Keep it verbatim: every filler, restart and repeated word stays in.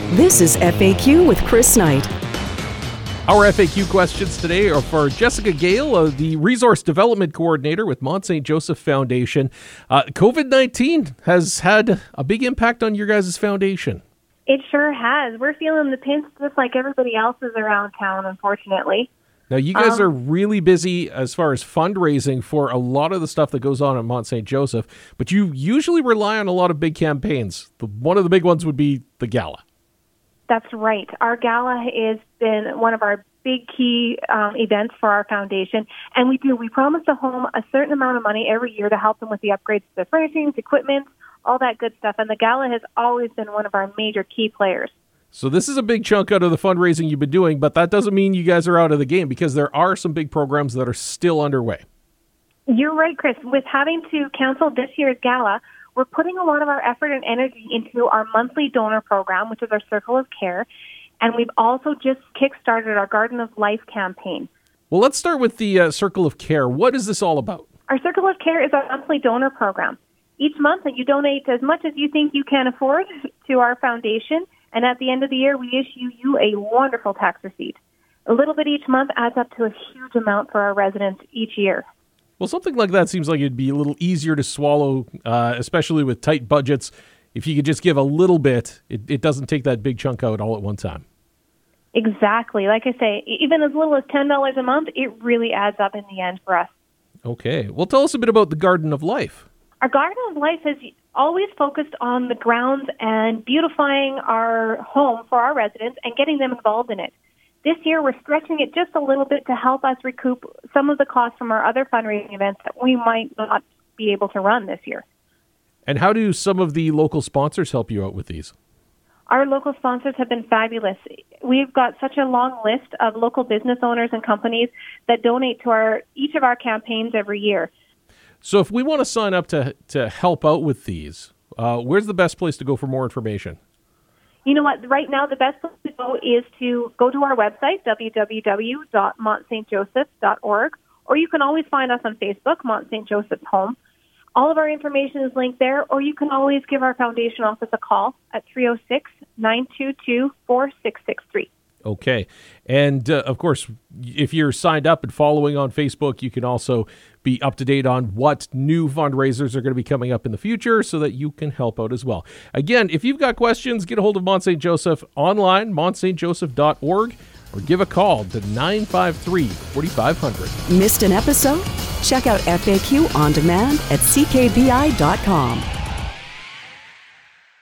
This is F A Q with Chris Knight. Our F A Q questions today are for Jessica Gale, uh, the Resource Development Coordinator with Mont Saint Joseph Foundation. Uh, COVID nineteen has had a big impact on your guys' foundation. It sure has. We're feeling the pinch just like everybody else is around town, unfortunately. Now, you guys um, are really busy as far as fundraising for a lot of the stuff that goes on at Mont Saint Joseph, but you usually rely on a lot of big campaigns. The, one of the big ones would be the gala. That's right. Our gala has been one of our big key um, events for our foundation, and we do. We promise the home a certain amount of money every year to help them with the upgrades to their furnishings, equipment, all that good stuff, and the gala has always been one of our major key players. So this is a big chunk out of the fundraising you've been doing, but that doesn't mean you guys are out of the game because there are some big programs that are still underway. You're right, Chris. With having to cancel this year's gala, we're putting a lot of our effort and energy into our monthly donor program, which is our Circle of Care, and we've also just kick-started our Garden of Life campaign. Well, let's start with the uh, Circle of Care. What is this all about? Our Circle of Care is our monthly donor program. Each month, you donate as much as you think you can afford to our foundation, and at the end of the year, we issue you a wonderful tax receipt. A little bit each month adds up to a huge amount for our residents each year. Well, something like that seems like it'd be a little easier to swallow, uh, especially with tight budgets. If you could just give a little bit, it, it doesn't take that big chunk out all at one time. Exactly. Like I say, even as little as ten dollars a month, it really adds up in the end for us. Okay. Well, tell us a bit about the Garden of Life. Our Garden of Life has always focused on the grounds and beautifying our home for our residents and getting them involved in it. This year, we're stretching it just a little bit to help us recoup some of the costs from our other fundraising events that we might not be able to run this year. And how do some of the local sponsors help you out with these? Our local sponsors have been fabulous. We've got such a long list of local business owners and companies that donate to our each of our campaigns every year. So if we want to sign up to to help out with these, uh, where's the best place to go for more information? You know what? Right now, the best place to go is to go to our website, w w w dot mont st joseph dot org, or you can always find us on Facebook, Mont Saint Joseph's Home. All of our information is linked there, or you can always give our foundation office a call at three oh six, nine two two, four six six three. Okay. And, uh, of course, if you're signed up and following on Facebook, you can also be up to date on what new fundraisers are going to be coming up in the future so that you can help out as well. Again, if you've got questions, get a hold of Mont Saint Joseph online, mont st joseph dot org, or give a call to nine five three, four five zero zero. Missed an episode? Check out F A Q on demand at c k b i dot com.